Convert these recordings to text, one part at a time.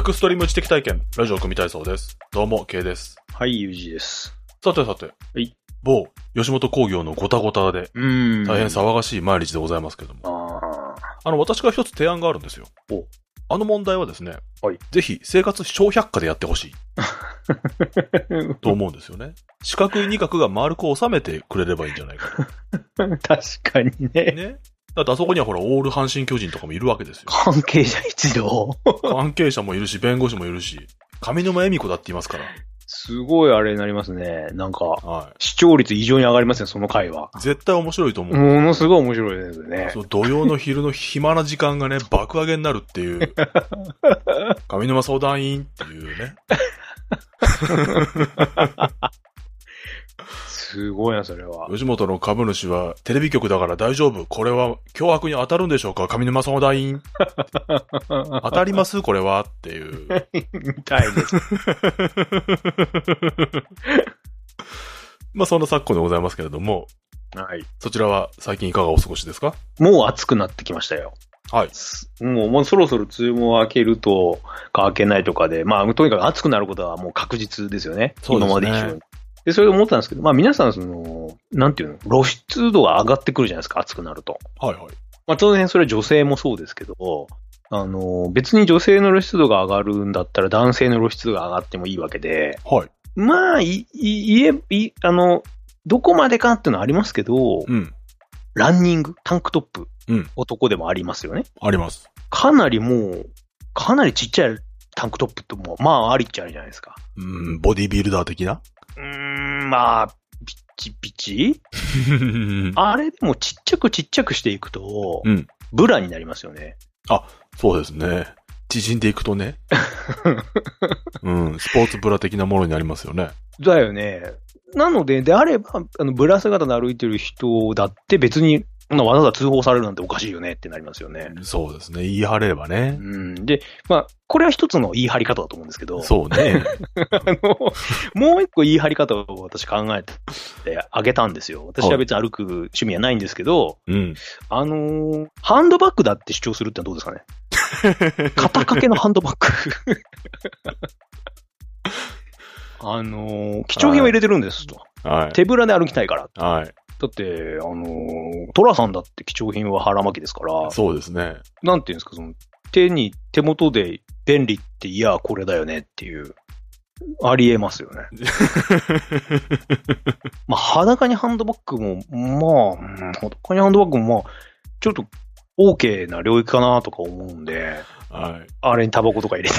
クストリーム知的体験、ラジオ組体操です。どうも、K です。 はい、ゆうじです。 さてさて、 はい、 某、吉本興業のごたごたで、大変騒がしい毎日でございますけども。私が一つ提案があるんですよ。あの問題はですね、 はい、 ぜひ生活小百科でやってほしい。と思うんですよね。四角い二角が丸く収めてくれればいいんじゃないかと。 確かにね。 だってあそこにはほら、オール阪神巨人とかもいるわけですよ。 関係者一同。 関係者もいるし、弁護士もいるし、上沼恵美子だって言いますから。 すごいあれになりますね。なんか、 はい、 視聴率異常に上がりますね、その回は。 絶対面白いと思う。 ものすごい面白いですね。 そう、土曜の昼の暇な時間がね、爆上げになるっていう。上沼相談員っていうね。 すごいな、それは。 吉本の株主はテレビ局だから大丈夫。これは凶悪に当たるんでしょうか、上沼相談員。当たりますこれはっていう。 みたいです。 まあそんな昨今でございますけれども。 はい。 そちらは最近いかがお過ごしですか？ もう暑くなってきましたよ。 はい。 もうそろそろ梅雨も明けるとか明けないとかで、まあとにかく暑くなることはもう確実ですよね。 そうですね。 今まで以上に。で、それで思ったんですけど、まあ皆さんなんていうの、露出度が上がってくるじゃないですか、暑くなると。 はいはい。 まあ当然それは女性もそうですけど、別に女性の露出度が上がるんだったら男性の露出度が上がってもいいわけで、 はい。 まあ、どこまでかっていうのはありますけど、 うん。 ランニング、タンクトップ、 うん。 男でもありますよね。 あります。 かなりちっちゃいタンクトップってもう、まあありっちゃありじゃないですか。 ボディビルダー的な？ まあ、ピッチピチあれでもちっちゃくしていくと、ブラになりますよね。 あ、そうですね。縮んでいくとね。スポーツブラ的なものになりますよね。 だよね。なので、であれば、ブラ姿で歩いてる人だって別に、わざわざ通報されるなんておかしいよねってなりますよね。 そうですね。言い張れればね。 で、まあ、これは一つの言い張り方だと思うんですけど。 そうね。 もう一個言い張り方を私考えてあげたんですよ。私は別に歩く趣味はないんですけど、ハンドバッグだって主張するってのはどうですかね。肩掛けのハンドバッグ。貴重品を入れてるんですと。 はい、 手ぶらで歩きたいから。 はい。 だって、トラさんだって貴重品は腹巻きですから。 そうですね。 なんていうんですか、手元で便利っていや、これだよねっていう。ありえますよね。まあ、裸にハンドバッグも、裸にハンドバッグも、ちょっと、OK な領域かなとか思うんで、 はい。 あれにタバコとか入れて、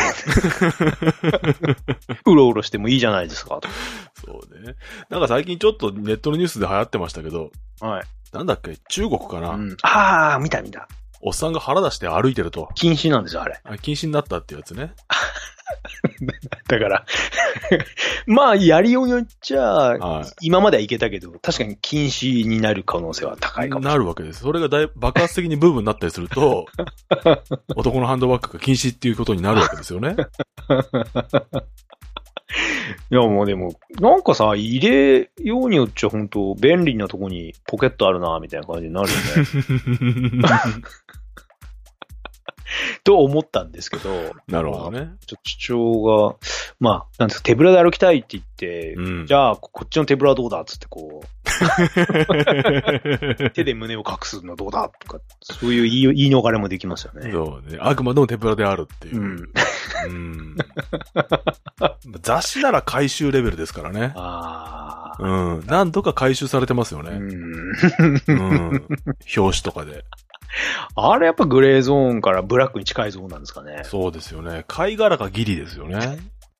うろうろしてもいいじゃないですかと。 そうね。なんか最近ちょっとネットのニュースで流行ってましたけど、 はい。 なんだっけ、中国かな、 ああ、見た。 おっさんが腹出して歩いてると。 禁止なんですよ、あれ。 禁止になったってやつね。 だから、まあ、やりようによっちゃ、今まではいけたけど、確かに禁止になる可能性は高いかもしれない。 なるわけです。それが爆発的にブームになったりすると、男のハンドバッグが禁止っていうことになるわけですよね。 いや、もうでも、なんかさ、入れようによっちゃ本当便利なとこにポケットあるな、みたいな感じになるよね。と思ったんですけど。 なるほどね。 ちょっと主張が、まあ、なんですか、手ぶらで歩きたいって言って、じゃあ、こっちの手ぶらどうだっつってこう、手で胸を隠すのどうだとか、そういう言い逃れもできますよね。 そうね。あくまでも手ぶらであるっていう。雑誌なら回収レベルですからね。何度か回収されてますよね。表紙とかで。 あれやっぱグレーゾーンからブラックに近いゾーンなんですかね。 そうですよね。貝殻がギリですよね。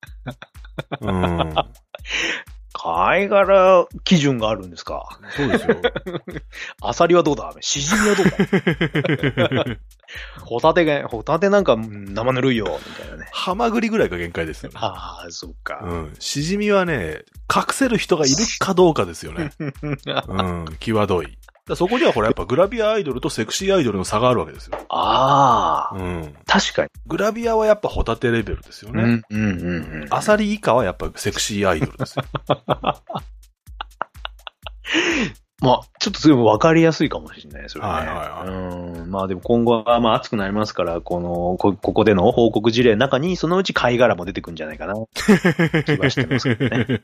貝殻基準があるんですか。 そうですよ。 アサリはどうだ？シジミはどうだ？ホタテなんか生ぬるいよ、みたいなね。 ハマグリぐらいが限界ですよね。 ああ、そうか。 シジミはね、隠せる人がいるかどうかですよね。際どい。そこにはこれやっぱグラビアアイドルとセクシーアイドルの差があるわけですよ。 ああ。確かに。 グラビアはやっぱホタテレベルですよね。アサリ以下はやっぱセクシーアイドルですよ。 まあ、ちょっとそれも分かりやすいかもしれないですよね。 はいはいはい。 まあでも今後はまあ暑くなりますから、ここでの報告事例の中にそのうち貝殻も出てくるんじゃないかな気はしてますけどね。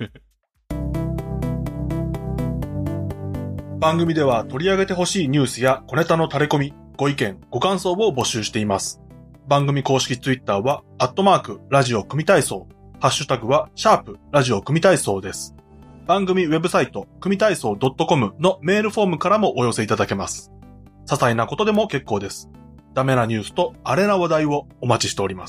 番組では取り上げてほしいニュースや小ネタの垂れ込み、ご意見、ご感想を募集しています。番組公式ツイッターは、ラジオ組体操。ハッシュタグは、ラジオ組体操です。番組ウェブサイト、組体操 .com のメールフォームからもお寄せいただけます。些細なことでも結構です。ダメなニュースとアレな話題をお待ちしております。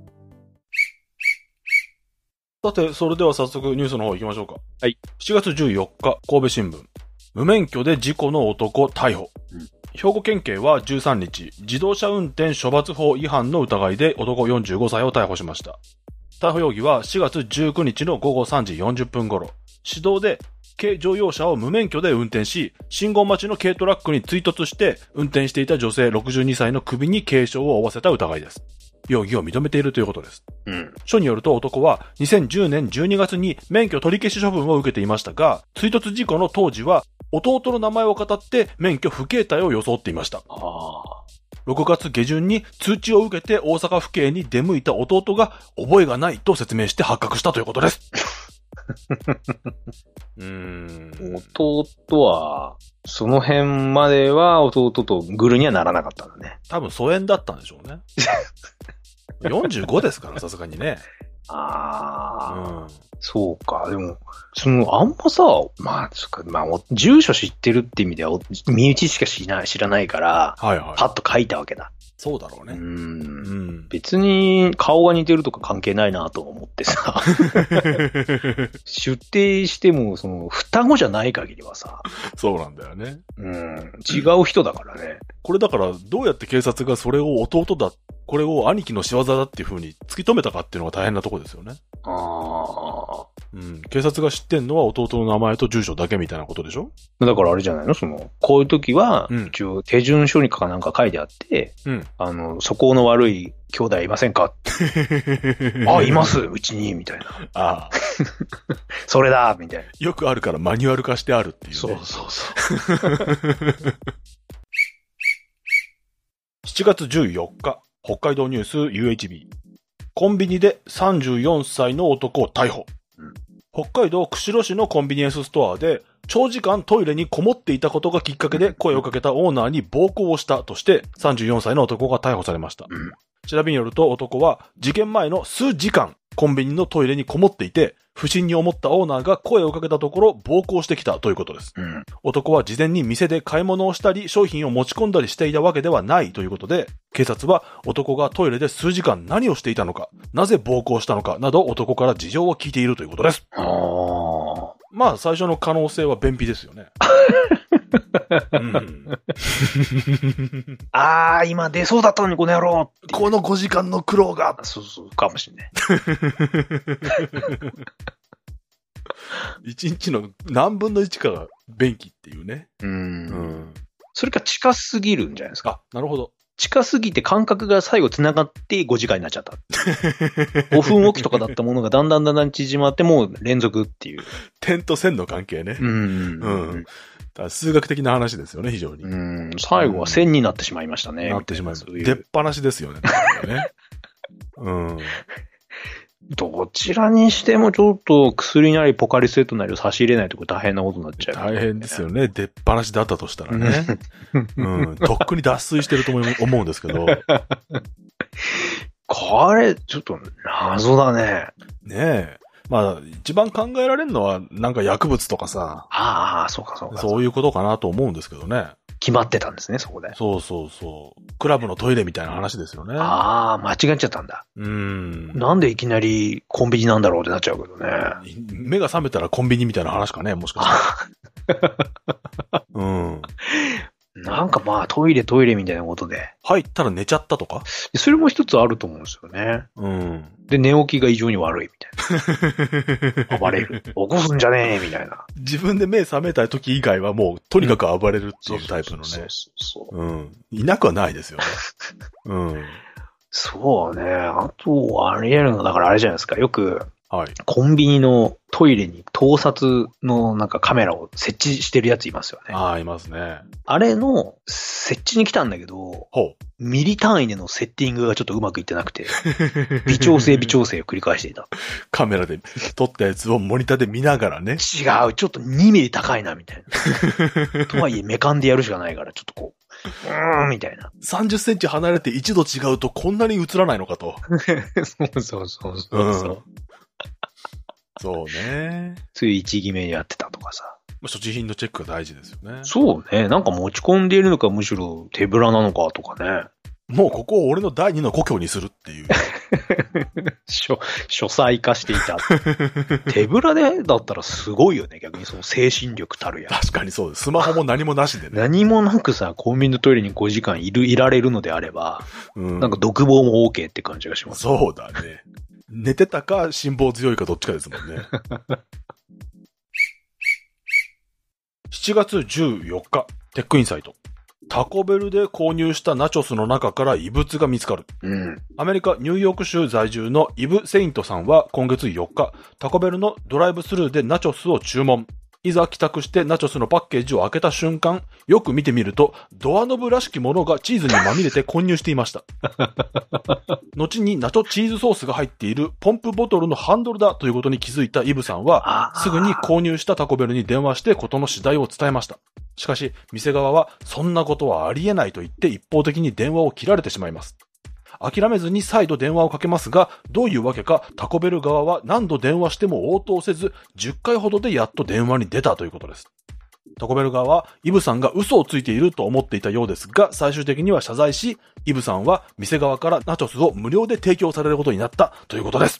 さて、それでは早速ニュースの方行きましょうか。 はい。 7月14日、神戸新聞。無免許で事故の男逮捕。兵庫県警は13日、自動車運転処罰法違反の疑いで男45歳を逮捕しました。逮捕容疑は4月19日の午後3時40分頃、市道で軽乗用車を無免許で運転し、信号待ちの軽トラックに追突して運転していた女性62歳の首に軽傷を負わせた疑いです。容疑を認めているということです。署によると男は2010年12月に免許取り消し処分を受けていましたが、追突事故の当時は弟の名前を語って免許不携帯を装っていました。6月下旬に通知を受けて大阪府警に出向いた弟が覚えがないと説明して発覚したということです。 弟は、その辺までは弟とグルにはならなかったんだね。 多分疎遠だったんでしょうね。45ですから、さすがにね。 そうか。でも、あんまさ、住所知ってるって意味では、身内しか知らないから、パッと書いたわけだ。 そうだろうね。 別に顔が似てるとか関係ないなと思ってさ。出廷しても、双子じゃない限りはさ。 そうなんだよね。 違う人だからね。 これだから、どうやって警察がそれを弟だ、これを兄貴の仕業だっていう風に突き止めたかっていうのが大変なとこですよね。警察が知ってんのは弟の名前と住所だけみたいなことでしょ？ だからあれじゃないの？こういう時は、一応手順書になんか書いてあって、素行の悪い兄弟いませんかあ、います、うちに、みたいな。それだみたいな。 よくあるからマニュアル化してあるっていうね。 そう。 7月14日、北海道ニュース UHB。コンビニで34歳の男を逮捕。北海道釧路市のコンビニエンスストアで長時間トイレにこもっていたことがきっかけで声をかけたオーナーに暴行をしたとして34歳の男が逮捕されました。調べによると男は事件前の数時間コンビニのトイレにこもっていて不審に思ったオーナーが声をかけたところ暴行してきたということです。男は事前に店で買い物をしたり商品を持ち込んだりしていたわけではないということで、警察は男がトイレで数時間何をしていたのか、なぜ暴行したのかなど男から事情を聞いているということです。まあ最初の可能性は便秘ですよね。 今出そうだったのにこの野郎。 この5時間の苦労が。 そう、かもしれない。 1日の何分の1かが便器っていうね。 それか近すぎるんじゃないですか。 なるほど。 近すぎて間隔が最後繋がって5時間になっちゃった。5分おきとかだったものがだんだん縮まってもう連続っていう。 点と線の関係ね。数学的な話ですよね、非常に。 最後は線になってしまいましたね。 なってしまいました。出っ放しですよね。 どちらにしてもちょっと薬なりポカリスエットなりを差し入れないとこれ大変なことになっちゃう、 大変ですよね。出っ放しだったとしたらね。とっくに脱水してると思うんですけど。 これ、ちょっと謎だね。 ねえ。まあ、一番考えられるのは、なんか薬物とかさ。 そうか。 そういうことかなと思うんですけどね。 決まってたんですね、そこで。 そう。クラブのトイレみたいな話ですよね。 間違っちゃったんだ。なんでいきなりコンビニなんだろうってなっちゃうけどね。 目が覚めたらコンビニみたいな話かね、もしかしたら。 なんかトイレみたいなことで。 入ったら寝ちゃったとか？ それも一つあると思うんですよね。で、寝起きが異常に悪いみたいな。暴れる。起こすんじゃねえみたいな。 自分で目覚めた時以外はもう、とにかく暴れるっていうタイプのね。いなくはないですよね。 そうね。あと、あり得るのだからあれじゃないですか。よく、 はい。 コンビニのトイレに盗撮のなんかカメラを設置してるやついますよね。 ああ、いますね。 あれの設置に来たんだけど、ミリ単位でのセッティングがちょっとうまくいってなくて、微調整を繰り返していた。 カメラで撮ったやつをモニターで見ながらね。 違う、ちょっと2ミリ高いな、みたいな。とはいえ、メカンでやるしかないから、ちょっとこう、みたいな。 30センチ離れて1度違うとこんなに映らないのかと。 そう。 そうね。 そういう一決めやってたとかさ。 所持品のチェックが大事ですよね。 そうね。なんか持ち込んでいるのか、むしろ手ぶらなのかとかね。 もうここを俺の第二の故郷にするっていう。 書斎化していた。手ぶらでだったらすごいよね。逆にその精神力たるや。 確かにそうです。スマホも何もなしでね。 何もなくさ、コンビニのトイレに5時間いられるのであれば、なんか独房も OK って感じがします。 そうだね。寝てたか辛抱強いかどっちかですもんね。7月14日、テックインサイト。タコベルで購入したナチョスの中から異物が見つかる。アメリカ・ニューヨーク州在住のイブ・セイントさんは今月4日、タコベルのドライブスルーでナチョスを注文。いざ帰宅してナチョスのパッケージを開けた瞬間、よく見てみると、ドアノブらしきものがチーズにまみれて混入していました。後にナチョチーズソースが入っているポンプボトルのハンドルだということに気づいたイブさんは、すぐに購入したタコベルに電話して事の次第を伝えました。しかし、店側はそんなことはありえないと言って一方的に電話を切られてしまいます。諦めずに再度電話をかけますが、どういうわけかタコベル側は何度電話しても応答せず、10回ほどでやっと電話に出たということです。タコベル側はイブさんが嘘をついていると思っていたようですが、最終的には謝罪し、イブさんは店側からナチョスを無料で提供されることになったということです。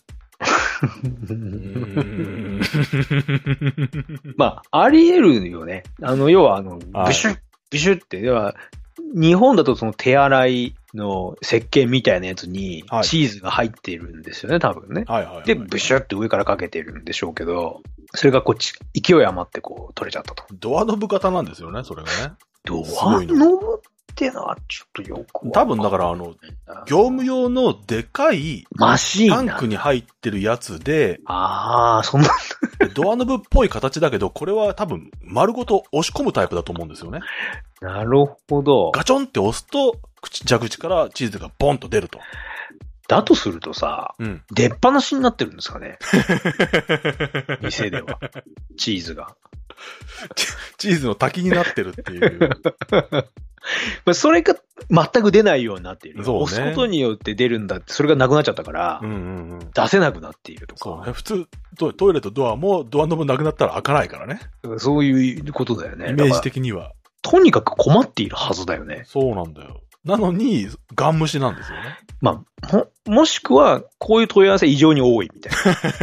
まあ、あり得るよね。要はビシュッって、要は、日本だとその手洗いの石鹸みたいなやつにチーズが入っているんですよね、多分ね。で、ブシュって上からかけてるんでしょうけど、それがこっち、勢い余ってこう取れちゃったと。 ドアノブ型なんですよね、それがね。 ドアノブってのはちょっとよくわかんない。 多分だから業務用のでかいマシンタンクに入ってるやつで、 そんな。 ドアノブっぽい形だけど、これは多分丸ごと押し込むタイプだと思うんですよね。 なるほど。 ガチョンって押すと、蛇口からチーズがボンと出ると。 だとするとさ、出っ放しになってるんですかね。店では。チーズが。 チーズの滝になってるっていう。 それが全く出ないようになっている。 そうね、 押すことによって出るんだって、それがなくなっちゃったから、出せなくなっているとか。 そうね。普通トイレとドアもドアノブなくなったら開かないからね。 そういうことだよね。 イメージ的には。 とにかく困っているはずだよね。 そうなんだよ。なのに、ガン無視なんですよね。 まあ、もしくは、こういう問い合わせ異常に多いみたい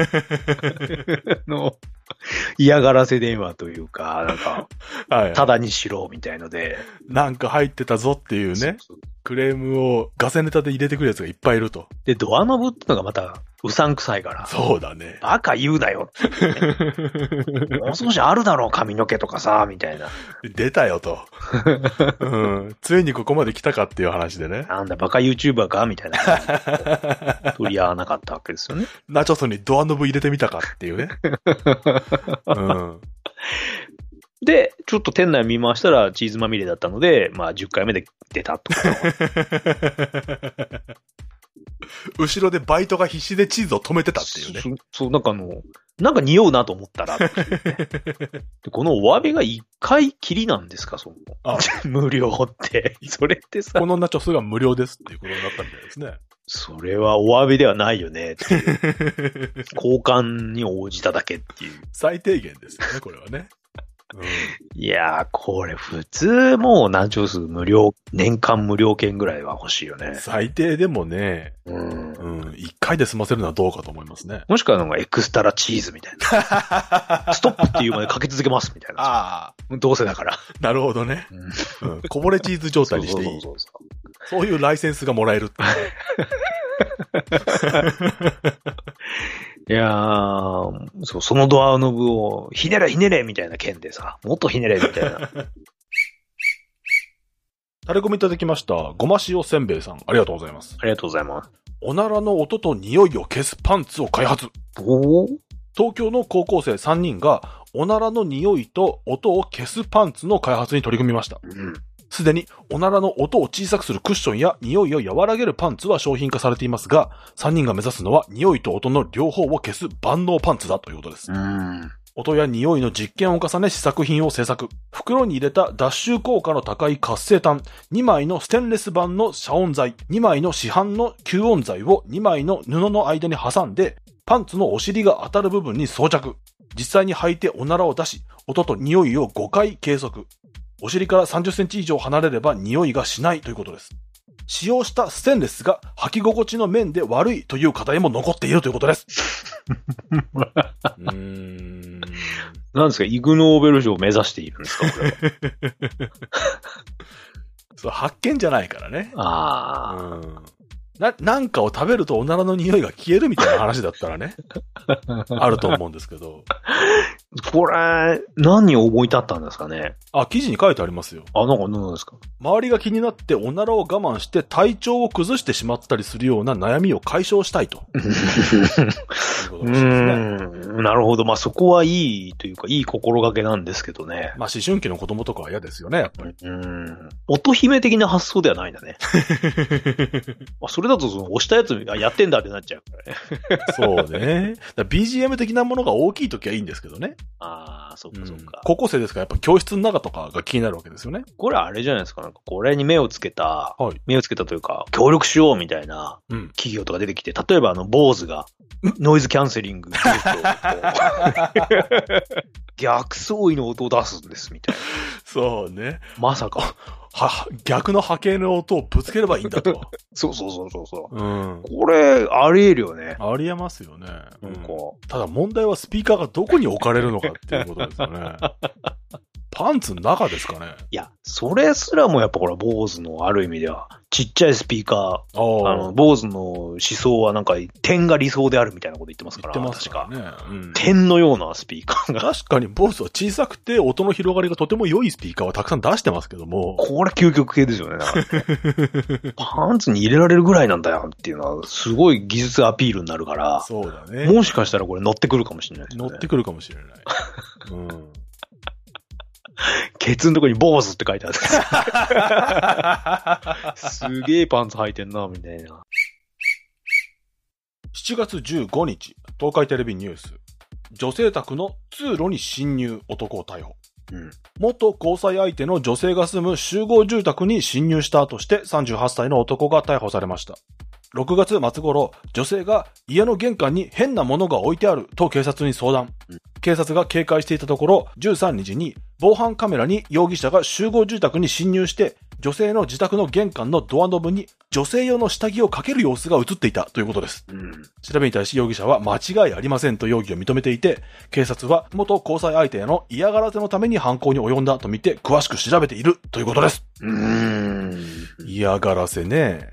な。嫌がらせ電話というか、なんか、ただにしろみたいので。 なんか入ってたぞっていうね。クレームをガセネタで入れてくるやつがいっぱいいると。 で、ドアノブってのがまた、うさんくさいから。 そうだね。 バカ言うなよって、ね。もう少しあるだろう、髪の毛とかさ、みたいな。 出たよと。ついにここまで来たかっていう話でね。 なんだ、バカ YouTuber かみたいな。取り合わなかったわけですよね。 ナチョスにドアノブ入れてみたかっていうね。 で、ちょっと店内見回したらチーズまみれだったので、まあ10回目で出たと。 後ろでバイトが必死でチーズを止めてたっていうね。 そう、なんか匂うなと思ったら、ね、でこのお詫びが1回きりなんですか、無料って。それってさ。 このナチョスが無料ですっていうことになったみたいですね。 それはお詫びではないよねっていう。交換に応じただけっていう。 最低限ですよね、これはね。 いやー、これ普通もうナチョス無料、年間無料券ぐらいは欲しいよね。 最低でもね、1回で済ませるのはどうかと思いますね。 もしくはエクストラチーズみたいな。ストップっていうまでかけ続けますみたいな。どうせだから。なるほどね。こぼれチーズ状態にしていい。そういうライセンスがもらえるって。 いやー、そのドアノブをひねれみたいな剣でさ、もっとひねれみたいな。 タレコミいただきました。ごま塩せんべいさん、ありがとうございます。 ありがとうございます。 おならの音と匂いを消すパンツを開発。東京の高校生3人が、おならの匂いと音を消すパンツの開発に取り組みました。すでにおならの音を小さくするクッションや匂いを和らげるパンツは商品化されていますが、3人が目指すのは匂いと音の両方を消す万能パンツだということです。音や匂いの実験を重ね試作品を制作。袋に入れた脱臭効果の高い活性炭、2枚のステンレス板の遮音材、2枚の市販の吸音材を2枚の布の間に挟んで、パンツのお尻が当たる部分に装着。実際に履いておならを出し、音と匂いを5回計測。お尻から30センチ以上離れれば匂いがしないということです。使用したステンレスが履き心地の面で悪いという課題も残っているということです。 何ですか、イグ・ノーベル賞を目指しているんですか、これは。 そう、発見じゃないからね。なんかを食べるとおならの匂いが消えるみたいな話だったらね。あると思うんですけど。 これ、何を思い立ったんですかね。 記事に書いてありますよ。 何ですか。 周りが気になっておならを我慢して体調を崩してしまったりするような悩みを解消したいと。 なるほど。そこはいいというか、いい心がけなんですけどね。 思春期の子供とかは嫌ですよね、やっぱり。 乙姫的な発想ではないんだね。それだと押したやつがやってんだってなっちゃうからね。 そうね。BGM 的なものが大きいときはいいんですけどね。 そうかそうか。 高校生ですからやっぱ教室の中とかが気になるわけですよね。 これあれじゃないですか。これに目をつけたというか、協力しようみたいな企業とか出てきて、例えば坊主がノイズキャンセリング逆相違の音を出すんですみたいな。 そうね。 まさか。 逆の波形の音をぶつければいいんだと。 そう。これ、あり得るよね。 あり得ますよね。ただ問題はスピーカーがどこに置かれるのかっていうことですよね。パンツの中ですかね。 いや、それすらもやっぱ坊主のある意味では、ちっちゃいスピーカー、坊主の思想は点が理想であるみたいなこと言ってますから。 言ってますからね。 点のようなスピーカーが。 確かに坊主は小さくて音の広がりがとても良いスピーカーはたくさん出してますけども。 これ究極系ですよね。パンツに入れられるぐらいなんだよっていうのは、すごい技術アピールになるから。 そうだね。 もしかしたらこれ乗ってくるかもしれないですね。 乗ってくるかもしれない。 ケツのとこに坊主って書いてある。すげえパンツ履いてんな、みたいな。 7月15日、東海テレビニュース。女性宅の通路に侵入、男を逮捕。元交際相手の女性が住む集合住宅に侵入したとして38歳の男が逮捕されました。6月末頃、女性が家の玄関に変なものが置いてあると警察に相談。警察が警戒していたところ、13日に防犯カメラに容疑者が集合住宅に侵入して、女性の自宅の玄関のドアノブに女性用の下着をかける様子が映っていたということです。調べに対し容疑者は間違いありませんと容疑を認めていて、警察は元交際相手への嫌がらせのために犯行に及んだとみて詳しく調べているということです。嫌がらせね。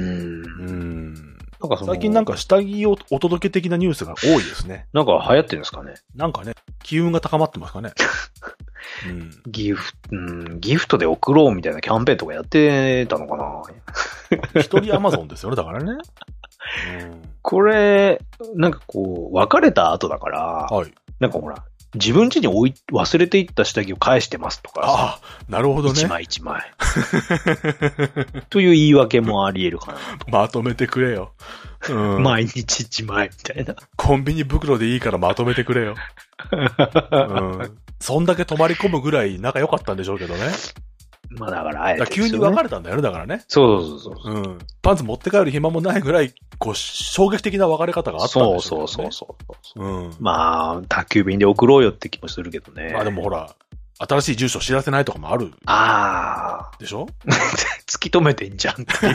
最近下着をお届け的なニュースが多いですね。 流行ってるんですかね。 機運が高まってますかね。 ギフトで送ろうみたいなキャンペーンとかやってたのかな。 一人アマゾンですよね、だからね。 これ、別れた後だから、ほら、自分家に忘れていった下着を返してますとか。 なるほどね。 一枚一枚。という言い訳もあり得るかな。 まとめてくれよ。 毎日一枚みたいな。 コンビニ袋でいいからまとめてくれよ。そんだけ泊まり込むぐらい仲良かったんでしょうけどね。 だからあえて、ね。 急に別れたんだよね、だからね。 そう。 パンツ持って帰る暇もないぐらい、衝撃的な別れ方があったんでしょうね。 そう。宅急便で送ろうよって気もするけどね。 でもほら、新しい住所知らせないとかもある。でしょ突き止めてんじゃんっていう。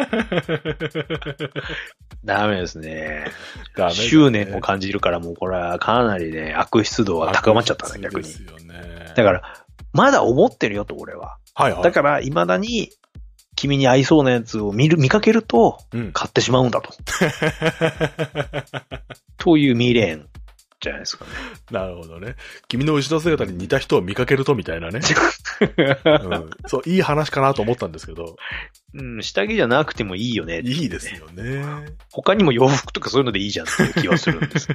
ダメですね。執念を感じるからもうこれはかなりね、悪質度は高まっちゃったね、逆に。ですよね。だから、まだ思ってるよと、俺は。だから、未だに、君に合いそうなやつを見かけると、買ってしまうんだと。という未練。 じゃないですかね。 なるほどね。君の後ろ姿に似た人を見かけるとみたいなね。そう、いい話かなと思ったんですけど。 下着じゃなくてもいいよね。 いいですよね。 他にも洋服とかそういうのでいいじゃんっていう気はするんです。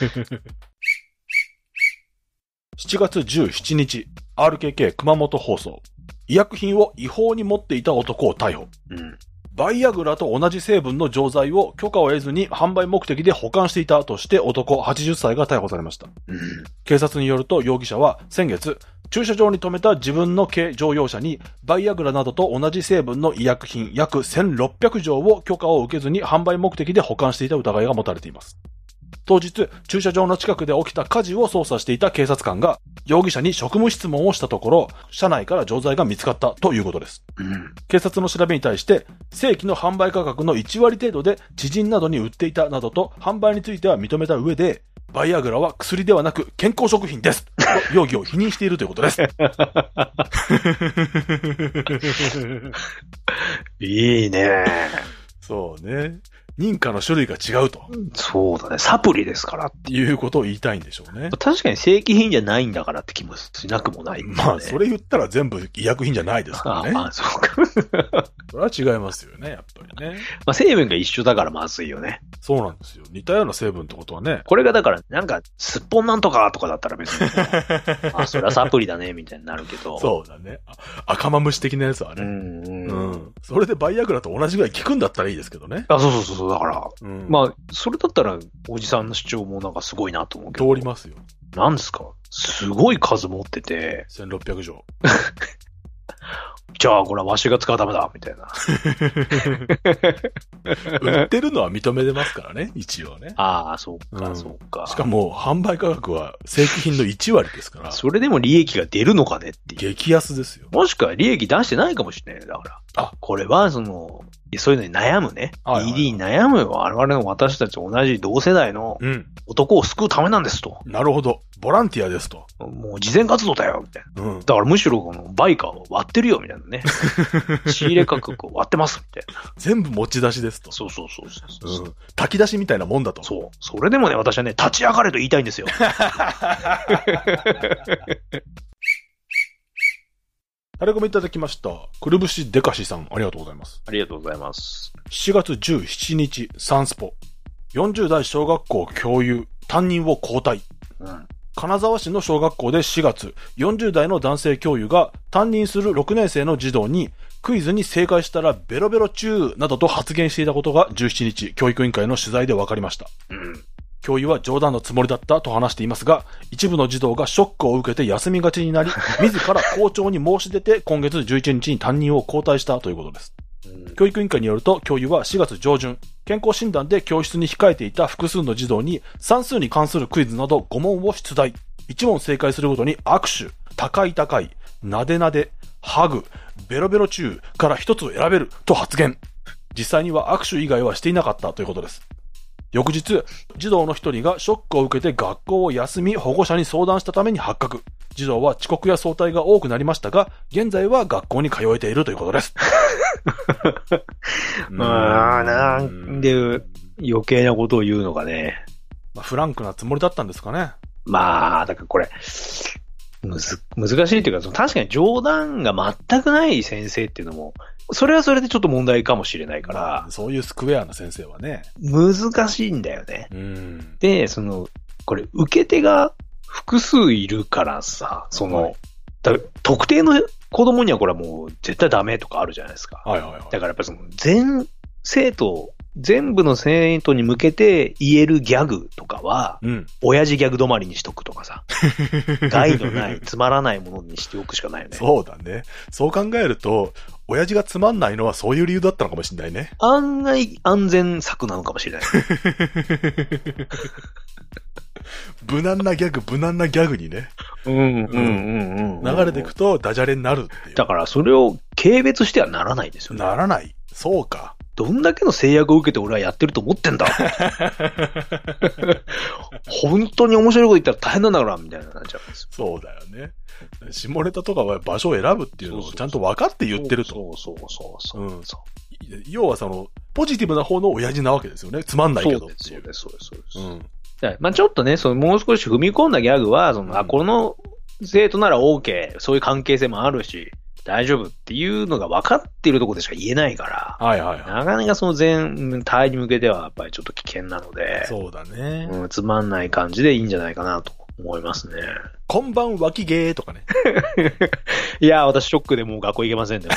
7月17日、RKK 熊本放送。医薬品を違法に持っていた男を逮捕。バイアグラと同じ成分の錠剤を許可を得ずに販売目的で保管していたとして男80歳が逮捕されました。警察によると容疑者は先月、駐車場に停めた自分の軽乗用車にバイアグラなどと同じ成分の医薬品約1600錠を許可を受けずに販売目的で保管していた疑いが持たれています。当日、駐車場の近くで起きた火事を捜査していた警察官が容疑者に職務質問をしたところ、車内から錠剤が見つかったということです。警察の調べに対して、正規の販売価格の1割程度で知人などに売っていたなどと販売については認めた上で、バイアグラは薬ではなく健康食品ですと容疑を否認しているということです。 いいね。 そうね。認可の種類が違うと。 そうだね。サプリですから。 っていうことを言いたいんでしょうね。 確かに正規品じゃないんだからって気もしなくもない、ね。 まあ、それ言ったら全部医薬品じゃないですからね。 そうか。 それは違いますよね、やっぱりね。 まあ、成分が一緒だからまずいよね。 そうなんですよ。似たような成分ってことはね。 これがだから、なんか、すっぽんなんとかとかだったら別に。それはサプリだね、みたいになるけど。 そうだね。赤マムシ的なやつはね。それでバイアグラと同じぐらい効くんだったらいいですけどね。 そう、だから。まあ、それだったら、おじさんの主張もなんかすごいなと思うけど。 通りますよ。 なんですか？すごい数持ってて。 1600錠。 じゃあ、これはわしが使うためだみたいな。 売ってるのは認めてますからね、一応ね。 そうか、そうか。 しかも、販売価格は正規品の1割ですから。 それでも利益が出るのかねっていう。 激安ですよ。 もしくは利益出してないかもしれないだから。これは、そういうのに悩むね。ED に悩む我々の私たち同じ同世代の男を救うためなんですと。 なるほど。ボランティアですと。 もう慈善活動だよ、みたいな。だからむしろこのバイカーを割ってるよ、みたいなね。仕入れ価格を割ってます、みたいな。 全部持ち出しですと。 そう。 炊き出しみたいなもんだと。 そう。それでもね、私はね、立ち上がれと言いたいんですよ。 タレコミいただきました。くるぶしデカシさん、ありがとうございます。 ありがとうございます。 7月17日、サンスポ。40代小学校教諭、担任を交代。金沢市の小学校で4月、40代の男性教諭が担任する6年生の児童に、クイズに正解したらベロベロチューなどと発言していたことが17日、教育委員会の取材で分かりました。教諭は冗談のつもりだったと話していますが、一部の児童がショックを受けて休みがちになり、自ら校長に申し出て今月11日に担任を交代したということです。教育委員会によると、教諭は4月上旬、健康診断で教室に控えていた複数の児童に算数に関するクイズなど5問を出題。1問正解するごとに握手、高い、なでなで、ハグ、ベロベロチューから一つを選べると発言。実際には握手以外はしていなかったということです。翌日、児童の一人がショックを受けて学校を休み、保護者に相談したために発覚。児童は遅刻や早退が多くなりましたが、現在は学校に通えているということです。 なんで余計なことを言うのかね。 フランクなつもりだったんですかね。 だからこれ、難しいというか、確かに冗談が全くない先生っていうのも、それはそれでちょっと問題かもしれないから。 そういうスクエアな先生はね。 難しいんだよね。で、これ、受け手が複数いるからさ、特定の子供にはこれはもう絶対ダメとかあるじゃないですか。だからやっぱり全部の生徒に向けて言えるギャグとかは、親父ギャグ止まりにしとくとかさ、害のない、つまらないものにしておくしかないよね。 そうだね。そう考えると、親父がつまんないのはそういう理由だったのかもしれないね。 案外安全策なのかもしれない。 無難なギャグにね。流れていくとダジャレになるっていう。 だからそれを軽蔑してはならないですよね。 ならない。そうか。 どんだけの制約を受けて俺はやってると思ってんだ。本当に面白いこと言ったら大変なんだからみたいななっちゃうんですよ。 そうだよね。下ネタとかは場所を選ぶっていうのをちゃんと分かって言ってると。要はポジティブな方の親父なわけですよね。つまんないけど。 そうです。 まあちょっとね、もう少し踏み込んだギャグは、この生徒なら OK、そういう関係性もあるし、大丈夫っていうのが分かっているところでしか言えないから、 はいはいはい。 なかなか全体に向けてはやっぱりちょっと危険なので、 そうだね。 つまんない感じでいいんじゃないかなと思いますね。 こんばん脇芸とかね。 いや、私ショックでもう学校行けませんね。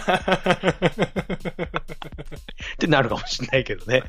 ってなるかもしれないけどね。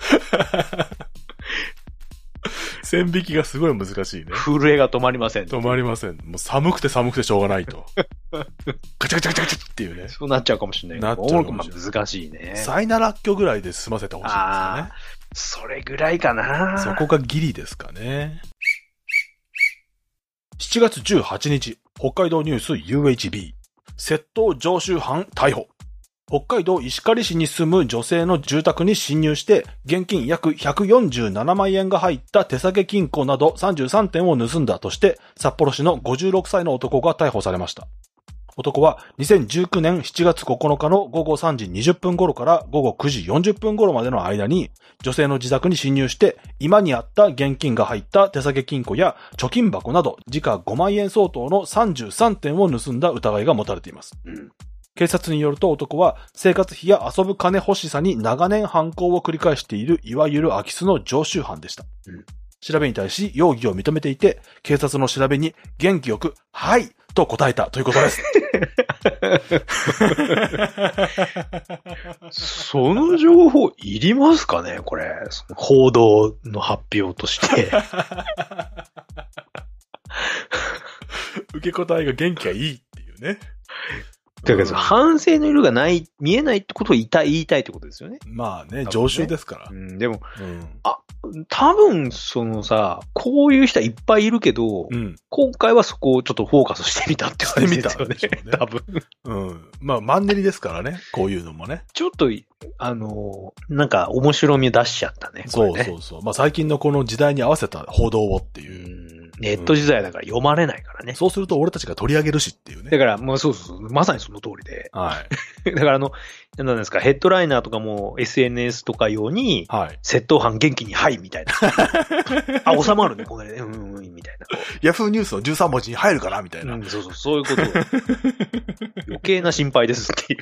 線引きがすごい難しいね。 震えが止まりません。 止まりません。もう寒くてしょうがないと。ガチャガチャガチャガチャっていうね。 そうなっちゃうかもしれない。 なっちゃうかもしれない。 難しいね。 サイナラッキョぐらいで済ませてほしいですよね。 それぐらいかな。 そこがギリですかね。7月18日、北海道ニュース UHB。窃盗常習犯逮捕。北海道石狩市に住む女性の住宅に侵入して、現金約147万円が入った手提げ金庫など33点を盗んだとして、札幌市の56歳の男が逮捕されました。男は2019年7月9日の午後3時20分頃から午後9時40分頃までの間に、女性の自宅に侵入して、居間にあった現金が入った手提げ金庫や貯金箱など、時価5万円相当の33点を盗んだ疑いが持たれています。警察によると男は生活費や遊ぶ金欲しさに長年犯行を繰り返しているいわゆる空き巣の常習犯でした。調べに対し容疑を認めていて、警察の調べに元気よく、はいと答えたということです。 その情報いりますかねこれ。報道の発表として。 受け答えが元気がいいっていうね。 だけど、反省の色がない、見えないってことを言いたいってことですよね。 まあね、常習ですから。 でも、多分、こういう人はいっぱいいるけど、今回はそこをちょっとフォーカスしてみたって感じですよね。多分。 まあ、マンネリですからね、こういうのもね。 ちょっと、なんか面白みを出しちゃったね。 そうそうそう。まあ、最近のこの時代に合わせた報道をっていう。 ネット時代だから読まれないからね。 そうすると俺たちが取り上げるしっていうね。 だから、もうそう、まさにその通りで。 はい。 だから何ですか、ヘッドライナーとかも SNS とか用に、窃盗犯元気にはいみたいな。収まるね、これね。みたいな。 ヤフーニュースの13文字に入るからみたいな。 そういうこと。余計な心配ですっていう。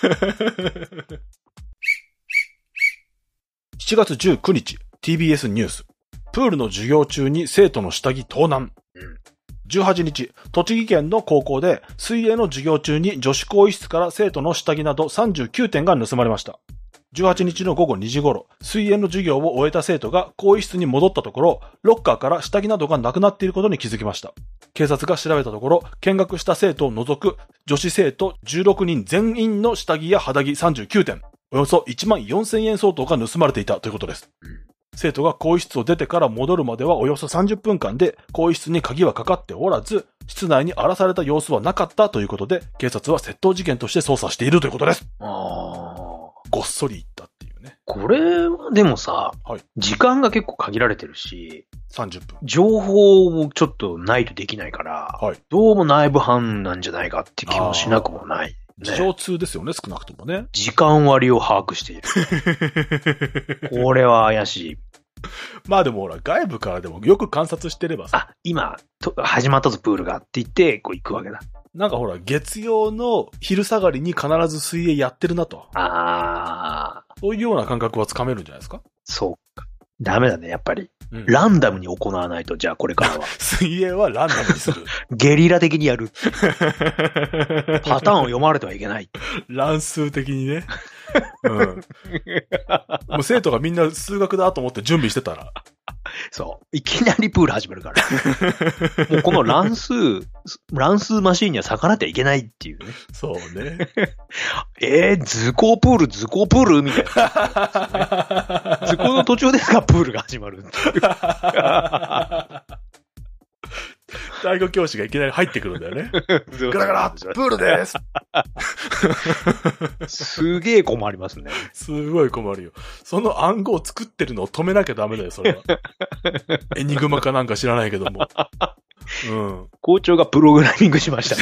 7月19日、TBS ニュース。プールの授業中に生徒の下着盗難。18日、栃木県の高校で水泳の授業中に女子更衣室から生徒の下着など39点が盗まれました。18日の午後2時頃、水泳の授業を終えた生徒が更衣室に戻ったところ、ロッカーから下着などがなくなっていることに気づきました。警察が調べたところ、見学した生徒を除く女子生徒16人全員の下着や肌着39点、およそ1万4000円相当が盗まれていたということです。生徒が更衣室を出てから戻るまではおよそ30分間で、更衣室に鍵はかかっておらず、室内に荒らされた様子はなかったということで、警察は窃盗事件として捜査しているということです。ごっそり行ったっていうね。 これはでも時間が結構限られてるし、 30分。 情報もちょっとないとできないから、どうも内部犯なんじゃないかって気もしなくもない。 事情通ですよね、少なくともね。 時間割を把握している。これは怪しい。 まあでもほら、外部からでもよく観察してればさ。 今、始まったぞプールがって言って、行くわけだ。 なんかほら、月曜の昼下がりに必ず水泳やってるなと。そういうような感覚はつかめるんじゃないですか？ そうか。ダメだね、やっぱり。ランダムに行わないと、じゃあこれからは。 水泳はランダムにする。 ゲリラ的にやる。パターンを読まれてはいけない。 乱数的にね。もう生徒がみんな数学だと思って準備してたら。 そう。いきなりプール始まるから。もうこの乱数マシーンには逆らってはいけないっていうね。 そうね。 図工プールみたいな。図工の途中ですかプールが始まるっていう。 大学教師がいきなり入ってくるんだよね。ガラガラプールですすげえ困りますね。 すごい困るよ。その暗号を作ってるのを止めなきゃダメだよ、それは。エニグマかなんか知らないけども。 校長がプログラミングしました。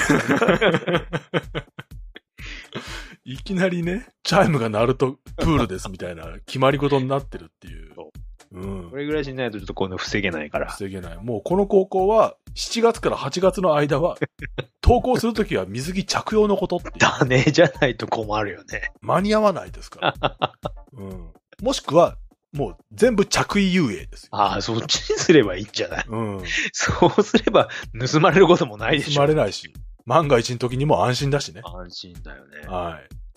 いきなりね、チャイムが鳴るとプールですみたいな決まり事になってるっていう。 これぐらいしないとちょっとこういうの防げないから。 防げない。もうこの高校は、7月から8月の間は、登校するときは水着着用のことっていう。 だね、じゃないと困るよね。 間に合わないですから。もしくは、もう全部着衣遊泳ですよ。 ああ、そっちにすればいいんじゃない？そうすれば盗まれることもないでしょ。 盗まれないし、万が一の時にも安心だしね。 安心だよね。 はい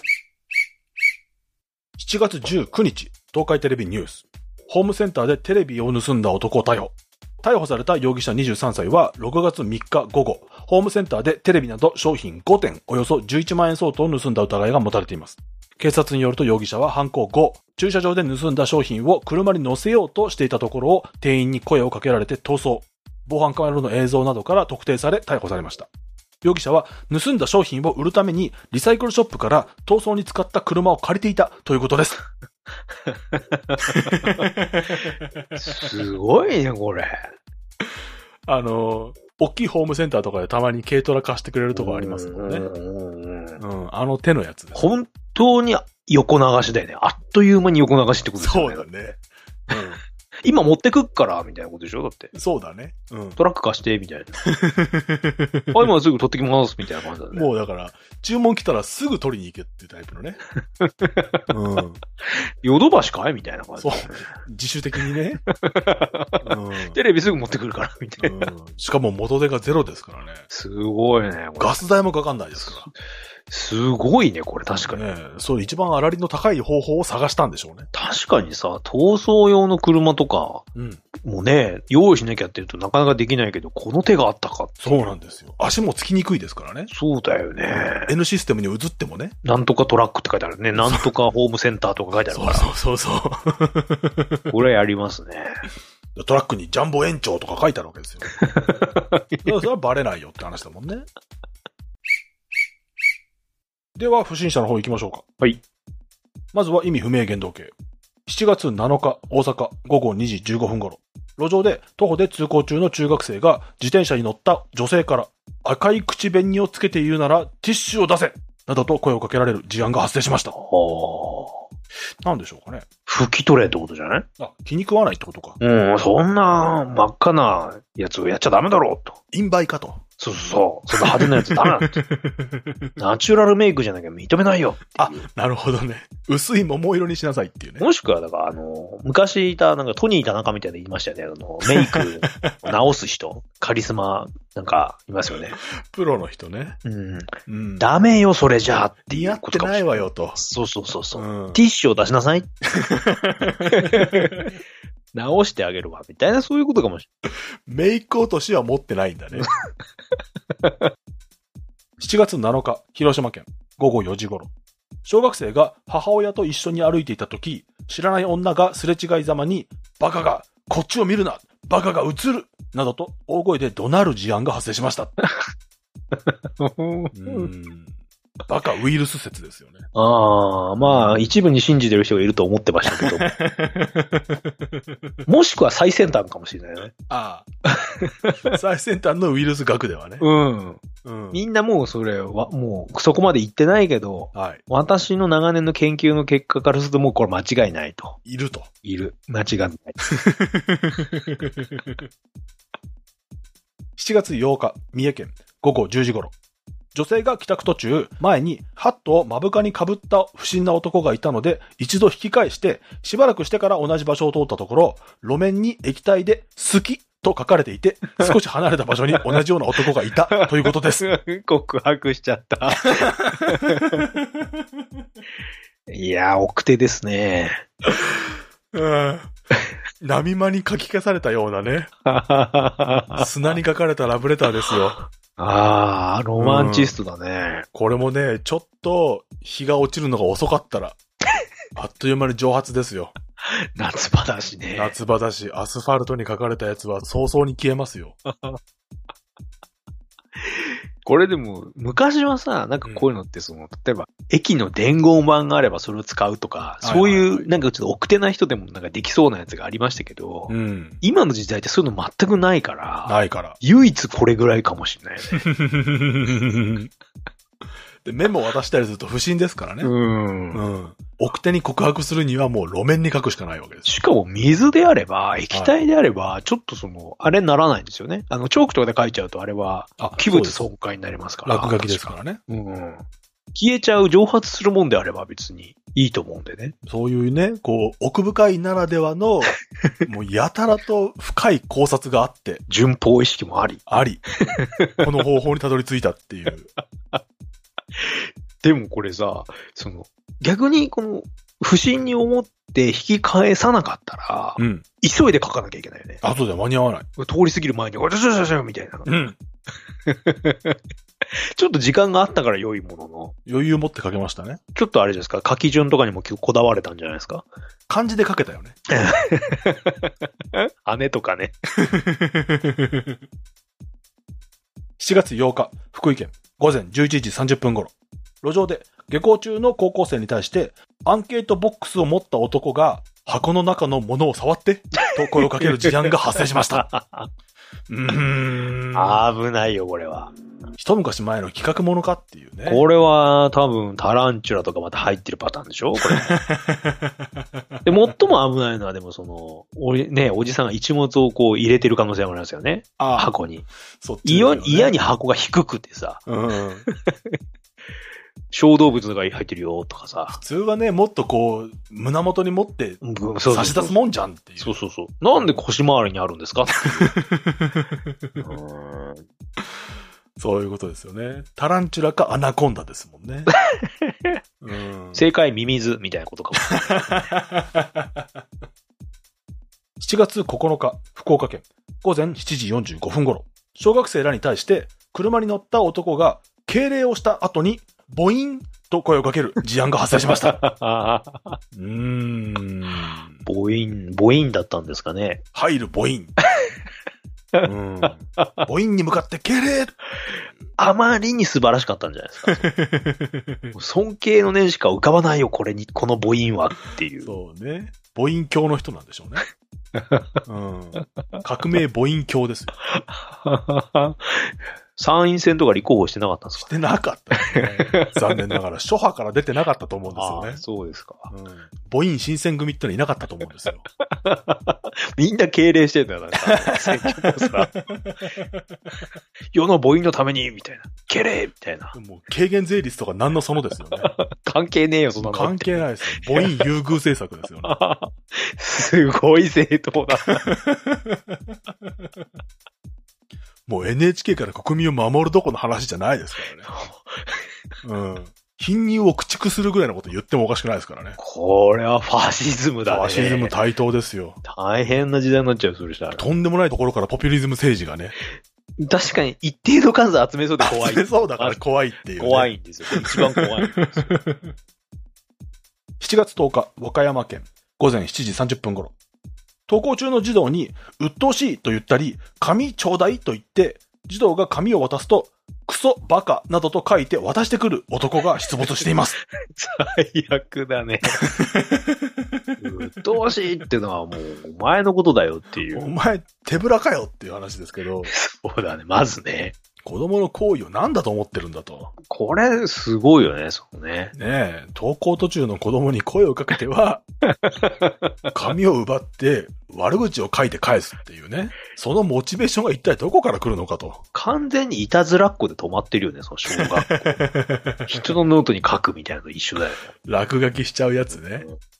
。7月19日、東海テレビニュース。ホームセンターでテレビを盗んだ男を逮捕。逮捕された容疑者23歳は6月3日午後、ホームセンターでテレビなど商品5点およそ11万円相当を盗んだ疑いが持たれています。警察によると容疑者は犯行後、駐車場で盗んだ商品を車に乗せようとしていたところを店員に声をかけられて逃走。防犯カメラの映像などから特定され逮捕されました。容疑者は盗んだ商品を売るためにリサイクルショップから逃走に使った車を借りていたということです。 すごいね、これ。 大きいホームセンターとかでたまに軽トラ貸してくれるとこありますもんね。あの手のやつです。 本当に横流しだよね。あっという間に横流しってことですよね。 そうだね。 今持ってくっから、みたいなことでしょだって。 そうだね。 トラック貸して、みたいな。今すぐ取ってきます、みたいな感じだね。 もうだから、注文来たらすぐ取りに行けっていうタイプのね。 ヨドバシかいみたいな感じ、 そう。自主的にね。 テレビすぐ持ってくるから、みたいな。 しかも元手がゼロですからね。 すごいね。 ガス代もかかんないですから。 すごいね、これ確かに。 そう、一番粗利の高い方法を探したんでしょうね。 確かにさ、逃走用の車とか、もうね、用意しなきゃって言うとなかなかできないけど、この手があったかって。 そうなんですよ。足もつきにくいですからね。 そうだよね。 N システムに移ってもね。 なんとかトラックって書いてあるね。なんとかホームセンターとか書いてあるから。 そう。 これやりますね。 トラックにジャンボ延長とか書いてあるわけですよ。それはバレないよって話だもんね。では、不審者の方行きましょうか。 はい。 まずは意味不明言動系。7月7日、大阪、午後2時15分頃。路上で徒歩で通行中の中学生が自転車に乗った女性から赤い口紅をつけているならティッシュを出せなどと声をかけられる事案が発生しました。なんでしょうかね。 拭き取れってことじゃない？ 気に食わないってことか。 そんな真っ赤なやつをやっちゃダメだろうと。 陰媒かと。 そう。そんな派手なやつダメだって。ナチュラルメイクじゃなきゃ認めないよ。 なるほどね。薄い桃色にしなさいっていうね。 もしくは、だから昔いた、トニー田中みたいなの言いましたよね。メイク直す人。カリスマ、いますよね。 プロの人ね。 ダメよ、それじゃあっていうことかもしれない。 やってないわよと。 そう。ティッシュを出しなさい。直してあげるわ、みたいな、そういうことかもしれない。 メイク落としは持ってないんだね。7月7日、広島県、午後4時頃。小学生が母親と一緒に歩いていたとき、知らない女がすれ違いざまに、バカが、こっちを見るな、バカが映るなどと大声で怒鳴る事案が発生しました。バカウイルス説ですよね。 一部に信じてる人がいると思ってましたけど。もしくは最先端かもしれないよね。 最先端のウイルス学ではね。 みんなもうそれは、もうそこまで言ってないけど、私の長年の研究の結果からするともうこれ間違いないと。 いると。 いる。間違いない。 7月8日、三重県、午後10時頃。女性が帰宅途中、前にハットを目深に被った不審な男がいたので、一度引き返して、しばらくしてから同じ場所を通ったところ、路面に液体で好きと書かれていて、少し離れた場所に同じような男がいたということです。 告白しちゃった。いやー、奥手ですね。 波間に書き消されたようなね。砂に書かれたラブレターですよ。 ロマンチストだね。 これもね、ちょっと日が落ちるのが遅かったら、あっという間に蒸発ですよ。 夏場だしね。 夏場だし、アスファルトに書かれたやつは早々に消えますよ。 これでも、昔はさ、こういうのって例えば、駅の伝言板があればそれを使うとか、そういう、ちょっと奥手な人でもできそうなやつがありましたけど、今の時代ってそういうの全くないから、唯一これぐらいかもしれないね。 でメモ渡したりすると不審ですからね。 奥手に告白するにはもう路面に書くしかないわけです。 しかも水であれば、液体であれば、ちょっとあれにならないんですよね。チョークとかで書いちゃうとあれは、器物損壊になりますから。 落書きですからね。 うん。消えちゃう、蒸発するもんであれば別にいいと思うんでね。 そういうね、奥深いならではの、もうやたらと深い考察があって。 順法意識もあり。 この方法にたどり着いたっていう。 でもこれさ、逆に不審に思って引き返さなかったら、急いで書かなきゃいけないよね。 後で間に合わない。 通り過ぎる前に、みたいな。ちょっと時間があったから良いものの。 余裕持って書けましたね。 ちょっとあれですか、書き順とかにもこだわれたんじゃないですか。 漢字で書けたよね。 姉とかね。 7月8日、福井県、午前11時30分頃。路上で下校中の高校生に対して、アンケートボックスを持った男が、箱の中のものを触ってと声をかける事案が発生しました。 危ないよ、これは。 一昔前の企画ものかっていうね。 これは多分タランチュラとかまた入ってるパターンでしょこれ。で、最も危ないのはでもおじさんが一物を入れてる可能性もありますよね。箱に。嫌に箱が低くてさ。小動物が入ってるよとかさ。 普通はね、もっと胸元に持って差し出すもんじゃんっていう。 そう。なんで腰回りにあるんですかそういうことですよね。タランチュラかアナコンダですもんね。 正解ミミズみたいなことかも。 7月9日、福岡県、午前7時45分頃、小学生らに対して車に乗った男が敬礼をした後にボインと声をかける事案が発生しました。 ボインだったんですかね。 入るボイン。ボインに向かって敬礼。 あまりに素晴らしかったんじゃないですか。尊敬の念しか浮かばないよ、この母音はっていう。 そうね。母音教の人なんでしょうね。革命母音教ですよ。 参院選とか立候補してなかったんですか？ してなかった、ね。残念ながら、諸派から出てなかったと思うんですよね。 そうですか。 母音新選組ってのはいなかったと思うんですよ。 みんな敬礼してんだよ、なんか。選挙もさ。世の母音のために、みたいな。敬礼みたいな。 もう、軽減税率とか何のそのですよね。 関係ねえよ、そんなの。 関係ないですよ。母音優遇政策ですよね。 すごい正当だ。 もう NHK から国民を守るどこの話じゃないですからね。貧乳を駆逐するぐらいのこと言ってもおかしくないですからね。 これはファシズムだね。 ファシズム台頭ですよ。 大変な時代になっちゃう、それしたら。 とんでもないところからポピュリズム政治がね。 確かに一定の数集めそうで怖い。 集めそうだから怖いっていう、ね。 怖いんですよ。一番怖いんですよ。 7月10日、和歌山県、午前7時30分頃。登校中の児童に、鬱陶しいと言ったり、紙ちょうだいと言って、児童が紙を渡すと、クソ、バカなどと書いて渡してくる男が出没しています。 最悪だね。鬱陶しいってのはもう、お前のことだよっていう。 お前、手ぶらかよっていう話ですけど。 そうだね、まずね。 子供の行為を何だと思ってるんだと。 これ、すごいよね、そうね。 ねえ、登校途中の子供に声をかけては、紙を奪って悪口を書いて返すっていうね。そのモチベーションが一体どこから来るのかと。 完全にいたずらっ子で止まってるよね、その小学校。人のノートに書くみたいなのと一緒だよね。 落書きしちゃうやつね。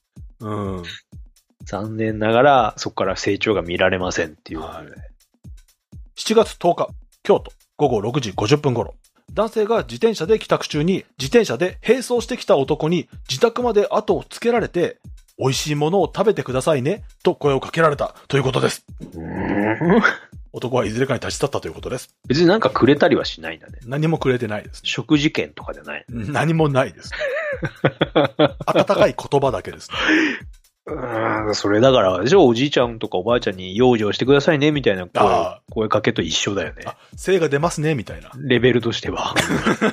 残念ながら、そこから成長が見られませんっていう、 7月10日、京都。午後6時50分頃、男性が自転車で帰宅中に自転車で並走してきた男に自宅まで後をつけられて、美味しいものを食べてくださいねと声をかけられたということです。男はいずれかに立ち去ったということです。 別になんかくれたりはしないんだね。 何もくれてないです、ね。 食事券とかじゃない。 何もないです、ね。温かい言葉だけです、ね。 それだから、おじいちゃんとかおばあちゃんに養生してくださいねみたいな声かけと一緒だよね。 精が出ますねみたいな。 レベルとしては。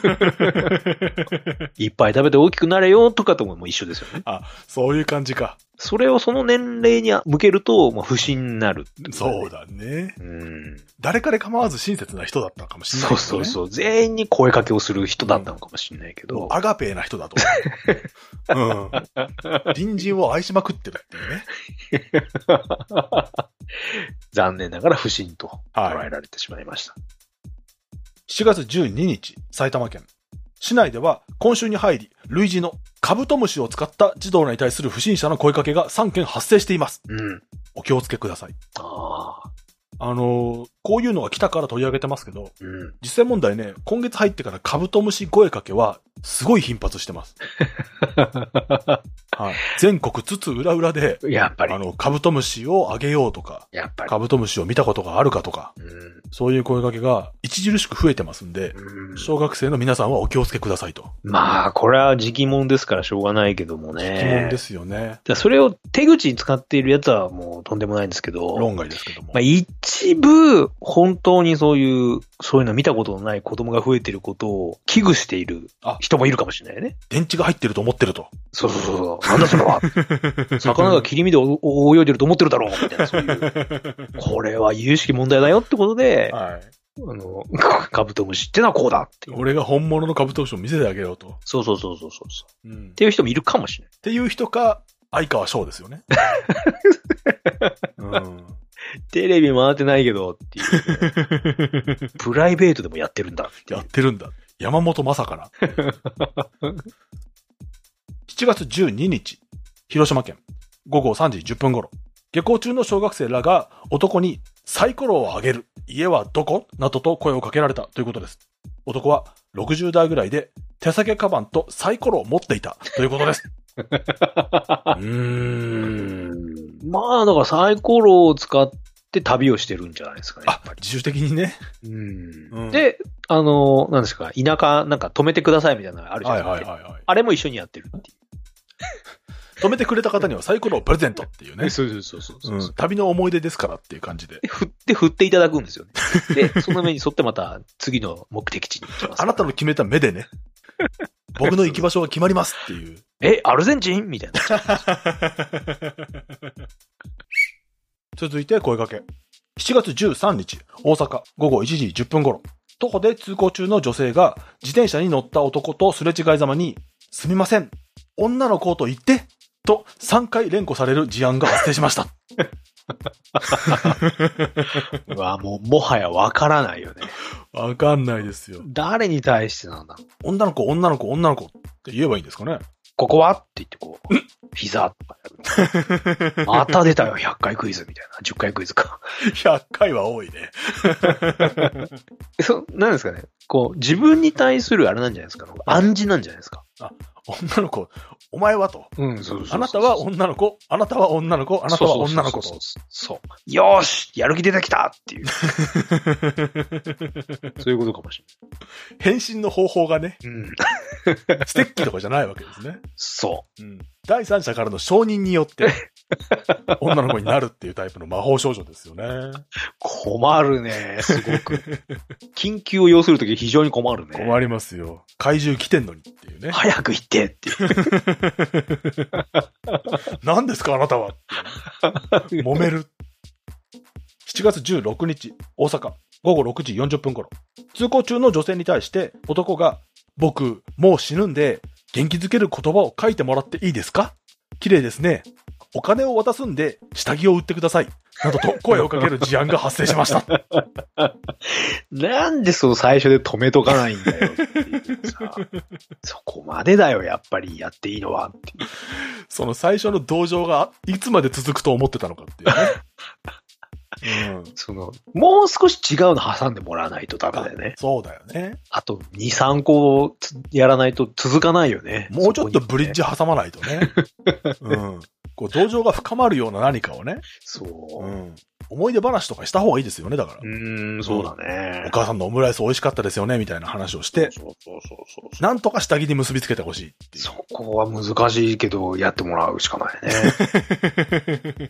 いっぱい食べて大きくなれよとかとも一緒ですよね。 そういう感じか。 それをその年齢に向けると、まあ、不審になる、 ね。そうだね。 うん。 誰かで構わず親切な人だったかもしれない、 ね。そうそう。全員に声かけをする人だったのかもしれないけど。 アガペーな人だと思う。うん。隣人を愛しまくってるっていうね。 残念ながら不審と捉えられてしまいました。 7月12日、埼玉県。市内では今週に入り、類似のカブトムシを使った児童らに対する不審者の声かけが3件発生しています。 うん。 お気をつけください。こういうのが来たから取り上げてますけど、 うん、 実際問題ね、今月入ってからカブトムシ声かけはすごい頻発してます。はい、全国津々浦々で、 やっぱりカブトムシをあげようとか、 やっぱりカブトムシを見たことがあるかとか、 うん、 そういう声かけが著しく増えてますんで、 うん、 小学生の皆さんはお気をつけくださいと。 まあ、これは時期もんですからしょうがないけどもね。 時期もんですよね。 それを手口に使っているやつはもうとんでもないんですけど。 論外ですけども。 まあ、一部、本当にそういうの見たことのない子供が増えていることを危惧している人もいるかもしれないよね。 電池が入ってると思ってると。 そう。なんだそれは。魚が切り身で泳いでると思ってるだろうみたいな、そういう。これは有識問題だよってことで、 はい。 カブトムシってのはこうだっていう。 俺が本物のカブトムシを見せてあげようと。 そう。うん、っていう人もいるかもしれない。 っていう人か、相川翔ですよね。うん、 テレビ回ってないけどっていう、ね。プライベートでもやってるんだっていう。 やってるんだ。山本まさかな。7月12日、広島県、午後3時10分頃、下校中の小学生らが男にサイコロをあげる、家はどこなどと声をかけられたということです。男は60代ぐらいで手提げカバンとサイコロを持っていたということです。 まあ、だからサイコロを使って旅をしてるんじゃないですかね。 やっぱり自主的にね。 で、何ですか、田舎、なんか止めてくださいみたいなのあるじゃないですか。あれも一緒にやってるっていう。 止めてくれた方にはサイコロをプレゼントっていうね。 そう。 旅の思い出ですからっていう感じで。 振っていただくんですよね。で、その目に沿ってまた次の目的地に行きます。 あなたの決めた目でね。僕の行き場所が決まりますっていう。 アルゼンチンみたいな。 続いて声かけ。7月13日、大阪、午後1時10分頃。徒歩で通行中の女性が自転車に乗った男とすれ違いざまに、すみません、女の子と言って、と3回連呼される事案が発生しました。 うわ、もはやわからないよね。 わかんないですよ。 誰に対してなんだろう。 女の子って言えばいいんですかね。 ここはって言ってこう、膝とかやる。また出たよ、100回クイズみたいな。10回クイズか。 100回は多いね。 なんですかね。こう、自分に対するあれなんじゃないですか。暗示なんじゃないですか。 女の子、お前はと。 そうあなたは女の子、あなたは女の子、あなたは女の子と。 そう。よーしやる気出てきたっていう。そういうことかもしれない。 変身の方法がね。ステッキとかじゃないわけですね。 そう。 第三者からの承認によって、女の子になるっていうタイプの魔法少女ですよね。 困るね、すごく。緊急を要するとき非常に困るね。 困りますよ。怪獣来てんのにっていうね。 早く行ってっていう。 何ですかあなたはって揉める。7月16日、大阪、午後6時40分頃。通行中の女性に対して男が、僕、もう死ぬんで、元気づける言葉を書いてもらっていいですか？綺麗ですね。お金を渡すんで、下着を売ってください。などと声をかける事案が発生しました。 なんでその最初で止めとかないんだよっていうさ。そこまでだよ、やっぱりやっていいのはっていう。 その最初の同情がいつまで続くと思ってたのかっていうね。 もう少し違うの挟んでもらわないとダメだよね。 そうだよね。 あと2、3個やらないと続かないよね。 もうちょっとブリッジ挟まないとね。こう同情が深まるような何かをね。 そう。 思い出話とかした方がいいですよね、だから。 そうだね。 お母さんのオムライス美味しかったですよね、みたいな話をして。なんとか下着に結びつけてほしいっていう。 そこは難しいけど、やってもらうしかないね。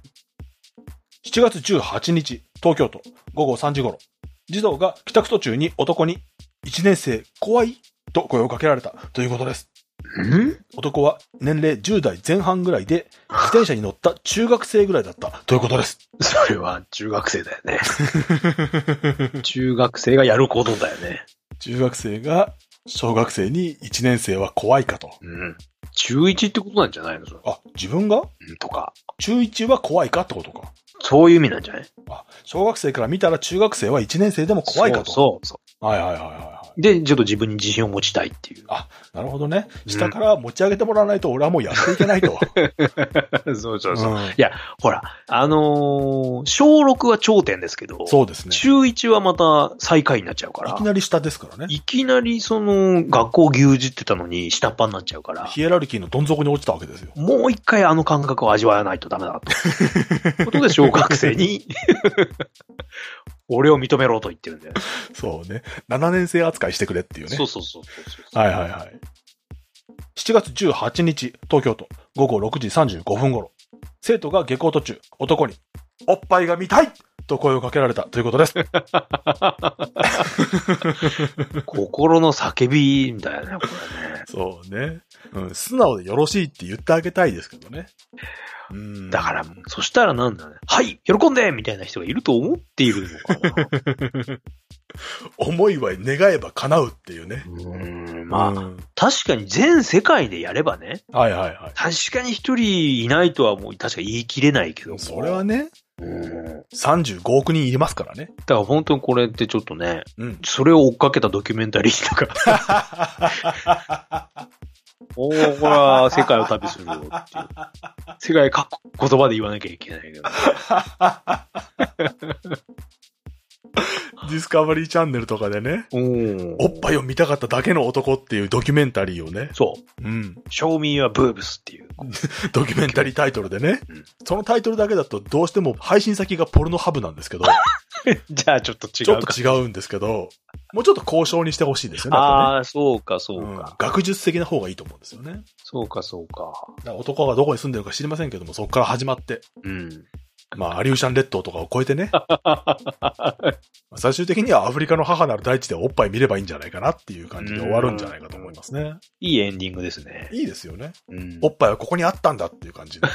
7月18日、東京都、午後3時頃、児童が帰宅途中に男に、1年生怖いと声をかけられたということです。 男は年齢10代前半ぐらいで、自転車に乗った中学生ぐらいだったということです。 それは中学生だよね。中学生がやることだよね。 中学生が小学生に1年生は怖いかと。 中1ってことなんじゃないの？ 自分がとか。 中1は怖いかってことか。 そういう意味なんじゃない？ 小学生から見たら中学生は1年生でも怖いかと。 そう。 はい。 で、ちょっと自分に自信を持ちたいっていう。 なるほどね。下から持ち上げてもらわないと俺はもうやっていけないと。 そう。いや、ほら、小6は頂点ですけど、 そうですね。 中1はまた最下位になっちゃうから。 いきなり下ですからね。 いきなり学校牛耳ってたのに下っ端になっちゃうから。 ヒエラルキーのどん底に落ちたわけですよ。 もう一回あの感覚を味わわないとダメだと。ことで小学生に、俺を認めろと言ってるんだよね。 そうね。7年生扱いしてくれっていうね。 そう。 はい。7月18日、東京都、午後6時35分頃、生徒が下校途中、男に、おっぱいが見たいと声をかけられたということです。 心の叫びだよね、これね。 そうね。素直でよろしいって言ってあげたいですけどね。 だから、そしたらなんだね。はい、喜んでみたいな人がいると思っているのかな。 思いは願えば叶うっていうね。 確かに全世界でやればね。 はい。 確かに一人いないとはもう確か言い切れないけども。 それはね。35億人いますからね。 だから本当にこれってちょっとね、それを追っかけたドキュメンタリーとか。これは世界を旅するよっていう。世界各言葉で言わなきゃいけないけど。 ディスカバリーチャンネルとかでね、おっぱいを見たかっただけの男っていうドキュメンタリーをね。 そう。Show me your boobs っていう。 ドキュメンタリータイトルでね。そのタイトルだけだとどうしても配信先がポルノハブなんですけど。 じゃあちょっと違う。 ちょっと違うんですけど、もうちょっと交渉にしてほしいですよね。 そうか。 学術的な方がいいと思うんですよね。 そうか。 男がどこに住んでるか知りませんけども、そこから始まって。アリューシャン列島とかを超えてね。最終的にはアフリカの母なる大地でおっぱい見ればいいんじゃないかなっていう感じで終わるんじゃないかと思いますね。 いいエンディングですね。 いいですよね。おっぱいはここにあったんだっていう感じで。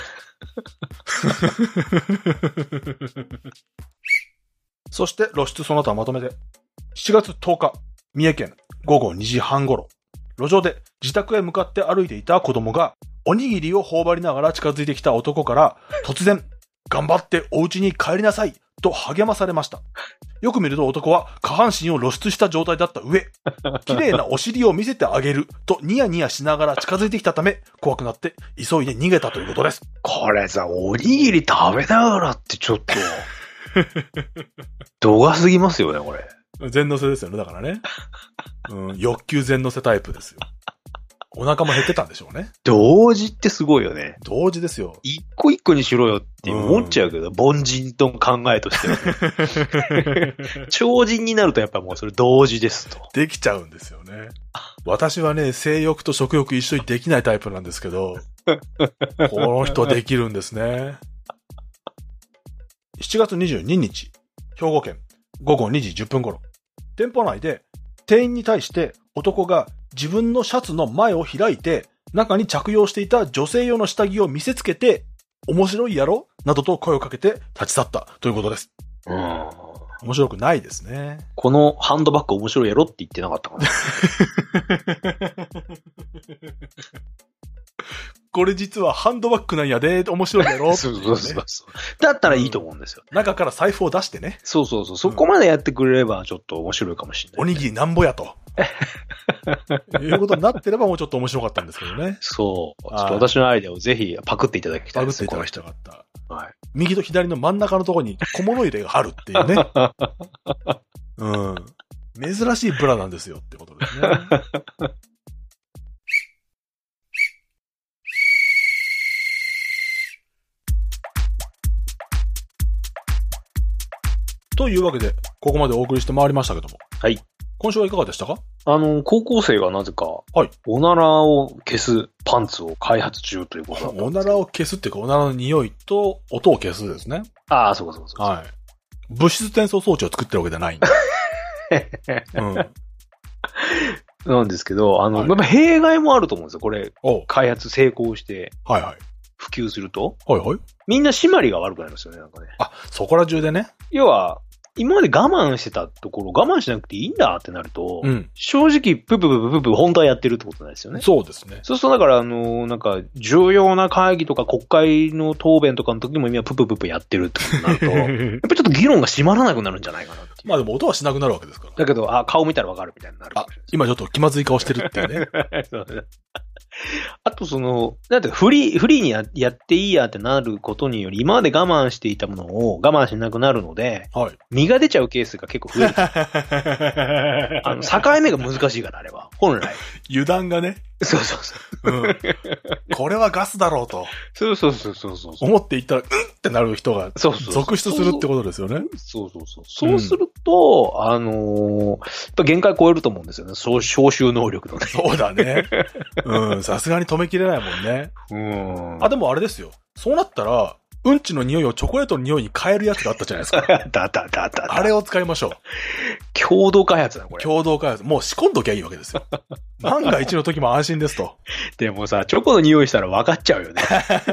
そして露出その他まとめて。7月10日、三重県午後2時半頃、路上で自宅へ向かって歩いていた子供が、おにぎりを頬張りながら近づいてきた男から、突然、頑張ってお家に帰りなさいと励まされました。よく見ると男は下半身を露出した状態だった上、綺麗なお尻を見せてあげるとニヤニヤしながら近づいてきたため、怖くなって急いで逃げたということです。 これさ、おにぎり食べながらってちょっと、度が過ぎますよね、これ。 全乗せですよね、だからね。欲求全乗せタイプですよ。お腹も減ってたんでしょうね。 同時ってすごいよね。 同時ですよ。 一個一個にしろよって思っちゃうけど、凡人と考えとしては、ね。超人になるとやっぱもうそれ同時ですと。 できちゃうんですよね。私はね、性欲と食欲一緒にできないタイプなんですけど、この人できるんですね。7月22日、兵庫県午後2時10分頃、店舗内で店員に対して男が自分のシャツの前を開いて、中に着用していた女性用の下着を見せつけて、面白いやろなどと声をかけて立ち去ったということです。面白くないですね。 このハンドバッグ面白いやろって言ってなかったかな。 これ実はハンドバッグなんやで、面白いやろって、ね。 そう。だったらいいと思うんですよ。 中から財布を出してね。 そう。そこまでやってくれればちょっと面白いかもしれない、 おにぎりなんぼやと。いうことになってればもうちょっと面白かったんですけどね。 そう。ちょっと私のアイデアをぜひパクっていただきたいです。 パクっていただきたかった。 はい。 右と左の真ん中のところに小物入れがあるっていうね。珍しいブラなんですよってことですね。というわけで、ここまでお送りしてまいりましたけども。 はい。 今週はいかがでしたか？ 高校生がなぜか、はい。おならを消すパンツを開発中ということおならを消すっていうか、おならの匂いと音を消すですね。 ああ、そうか。 はい。物質転送装置を作ってるわけじゃないんで。 なんですけど、 はいやっぱ弊害もあると思うんですよ。これ、 お開発成功して、 はいはい。 普及すると。 はいはい。 みんな締まりが悪くなるんですよね、なんかね。 あ、そこら中でね。 要は、今まで我慢してたところ、我慢しなくていいんだってなると、 うん。 正直、ププ本当はやってるってことなんですよね。 そうですね。 そうすると、だから、なんか、重要な会議とか国会の答弁とかの時も今、ププやってるってことになると、やっぱりちょっと議論が締まらなくなるんじゃないかなっていう。 まあでも音はしなくなるわけですから。 だけど、顔見たらわかるみたいになるかもしれない。 今ちょっと気まずい顔してるっていうね。 そうね。あとなんてフリーにやっていいやってなることにより、今まで我慢していたものを我慢しなくなるので、 はい。 身が出ちゃうケースが結構増える。境目が難しいから、あれは。本来。 油断がね。 そう。 うん。これはガスだろうと。 そう。 思っていったら、ってなる人が続出するってことですよね。 そう。そうすると、やっぱ限界超えると思うんですよね。消臭能力のね。 そうだね。うん。さすがに止めきれないもんね。あ、でもあれですよ。そうなったら、うんちの匂いをチョコレートの匂いに変えるやつがあったじゃないですか。あれを使いましょう。 共同開発だ、これ。 共同開発。もう仕込んどきゃいいわけですよ。万が一の時も安心ですと。 でもさ、チョコの匂いしたら分かっちゃうよね。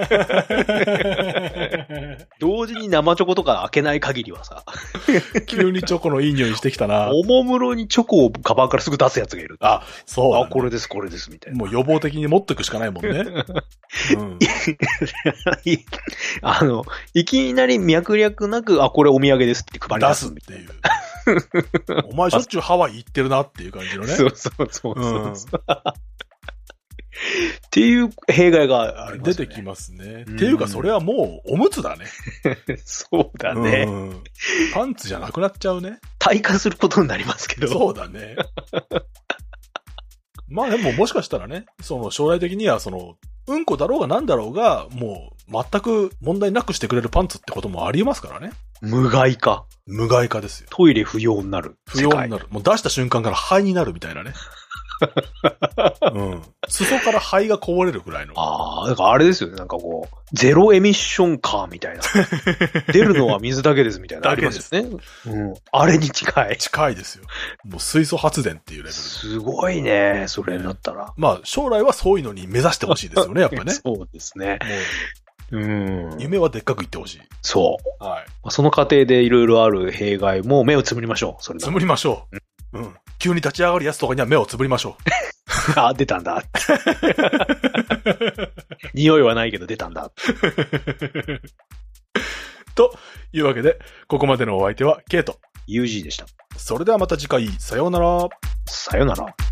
同時に生チョコとか開けない限りはさ。 急にチョコのいい匂いしてきたな。 おもむろにチョコをカバンからすぐ出すやつがいる。 あ、そうだ、ね。 あ、これです、みたいな。 もう予防的に持ってくしかないもんね。うん。 いきなり脈略なく、あ、これお土産ですって配り出すっていう。お前しょっちゅうハワイ行ってるなっていう感じのね。 そう。っていう弊害がありますね。 出てきますね。っていうか、それはもうおむつだね。 そうだね。 パンツじゃなくなっちゃうね。 退化することになりますけど。 そうだね。まあでももしかしたらね、将来的にはうんこだろうがなんだろうが、もう全く問題なくしてくれるパンツってこともありえますからね。 無害化ですよ。トイレ不要になる。 不要になる。もう出した瞬間から灰になるみたいなね。うん。裾から灰がこぼれるぐらいの。 ああ、だからあれですよね。なんかこう、ゼロエミッションカーみたいな。出るのは水だけですみたいな。ありますよね。うん。あれに近い。 近いですよ。もう水素発電っていうレベル。 すごいね。それになったら。 まあ、将来はそういうのに目指してほしいですよね、やっぱね。 そうですね。 夢はでっかく言ってほしい。 そう。 はい。 その過程でいろいろある弊害も目をつむりましょう。それつむりましょう。うん。急に立ち上がるやつとかには目をつぶりましょう。あ、出たんだ。匂いはないけど出たんだ。 というわけで、ここまでのお相手はケイト。 UG でした。 それではまた次回、さようなら。 さようなら。